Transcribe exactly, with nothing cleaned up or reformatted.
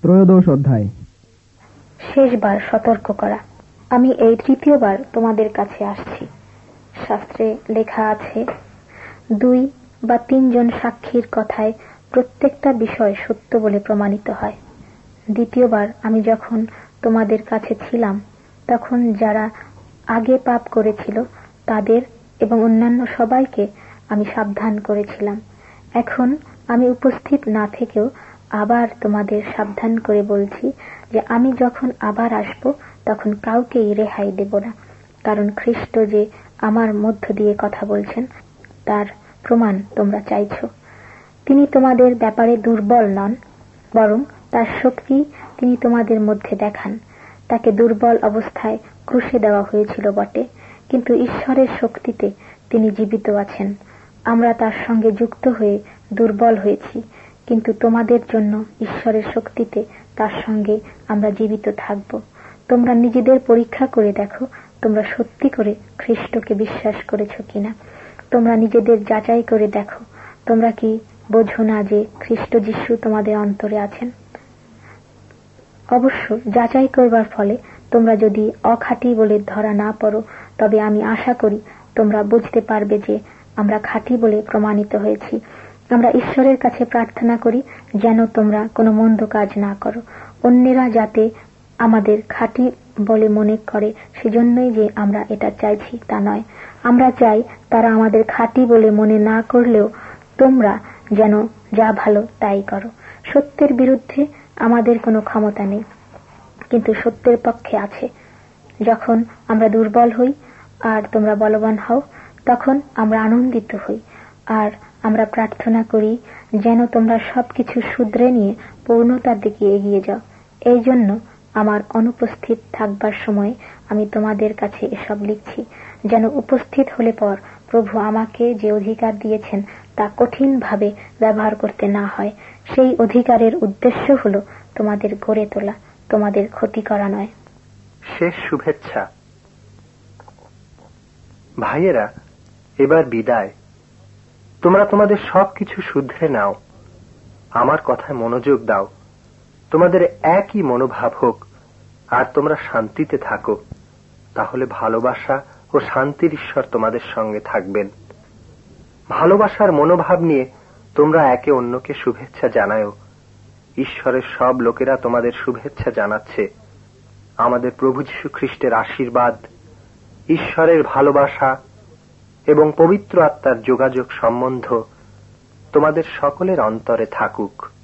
ত্রয়োদশ অধ্যায়। শেষবার সতর্ক করা। আমি এই তৃতীয়বার তোমাদের কাছে আসছি। শাস্ত্রে লেখা আছে, দুই বা তিনজন সাক্ষীর কথায় প্রত্যেকটা বিষয় সত্য বলে প্রমাণিত হয়। দ্বিতীয়বার আমি যখন তোমাদের কাছে ছিলাম, তখন যারা আগে পাপ করেছিল তাদের এবং অন্যান্য সবাইকে আমি সাবধান করেছিলাম। এখন আমি উপস্থিত না থেকেও আবার তোমাদের সাবধান করে বলছি যে আমি যখন আবার আসব তখন কাউকেই রেহাই দেব না, কারণ খ্রিস্ট যে আমার মধ্য দিয়ে কথা বলছেন তার প্রমাণ তোমরা চাইছ। তিনি তোমাদের ব্যাপারে দুর্বল নন, বরং তার শক্তি তিনি তোমাদের মধ্যে দেখান। তাকে দুর্বল অবস্থায় ক্রুশে দেওয়া হয়েছিল বটে, কিন্তু ঈশ্বরের শক্তিতে তিনি জীবিত আছেন। আমরা তার সঙ্গে যুক্ত হয়ে দুর্বল হয়েছি, কিন্তু তোমাদের জন্য ঈশ্বরের শক্তিতে তার সঙ্গে আমরা জীবিত থাকব। তোমরা নিজেদের পরীক্ষা করে দেখো, তোমরা সত্যি করে খ্রিস্টকে বিশ্বাস করেছ কিনা। তোমরা নিজেদের যাচাই করে দেখো, তোমরা কি বোঝো না যে খ্রিস্ট যিশু তোমাদের অন্তরে আছেন। অবশ্য যাচাই করবার ফলে তোমরা যদি অখাঁটি বলে ধরা না পড়ো, তবে আমি আশা করি তোমরা বুঝতে পারবে যে আমরা খাঁটি বলে প্রমাণিত হয়েছি। আমরা ঈশ্বরের কাছে প্রার্থনা করি যেন তোমরা কোনো মন্দ কাজ না করো। অন্যেরা যাতে আমাদের খাঁটি বলে মনে করে সেজন্যই যে আমরা এটা চাইছি তা নয়। আমরা চাই তারা আমাদের খাঁটি বলে মনে না করলেও তোমরা যেন যা ভালো তাই করো। সত্যের বিরুদ্ধে আমাদের কোনো ক্ষমতা নেই, কিন্তু সত্যের পক্ষে আছে। যখন আমরা দুর্বল হই আর তোমরা বলবান হও, তখন আমরা আনন্দিত হই আর আমরা প্রার্থনা করি যেন তোমরা সবকিছু শুধরে নিয়ে পূর্ণতার দিকে এগিয়ে যাও। এই জন্য আমার অনুপস্থিত থাকবার সময় আমি তোমাদের কাছে এসব লিখছি, যেন উপস্থিত হলে পর প্রভু আমাকে যে অধিকার দিয়েছেন তা কঠিন ভাবে ব্যবহার করতে না হয়। সেই অধিকারের উদ্দেশ্য হল তোমাদের গড়ে তোলা, তোমাদের ক্ষতি করা নয়। শেষ শুভেচ্ছা। ভাইয়েরা, এবার বিদায়। তোমরা তোমাদের সবকিছু শুধরে নাও, আমার কথায় মনোযোগ দাও, তোমাদের একই মনোভাব হোক, আর তোমরা শান্তিতে থাকো। তাহলে ভালোবাসা ও শান্তির ঈশ্বর তোমাদের সঙ্গে থাকবেন। ভালোবাসার মনোভাব নিয়ে তোমরা একে অন্যকে শুভেচ্ছা জানাও। ঈশ্বরের সব লোকেরা তোমাদের শুভেচ্ছা জানাচ্ছে। আমাদের প্রভু যীশু খ্রিস্টের আশীর্বাদ, ঈশ্বরের ভালোবাসা এবং পবিত্র আত্মার যোগাযোগ সম্বন্ধ তোমাদের সকলের অন্তরে থাকুক।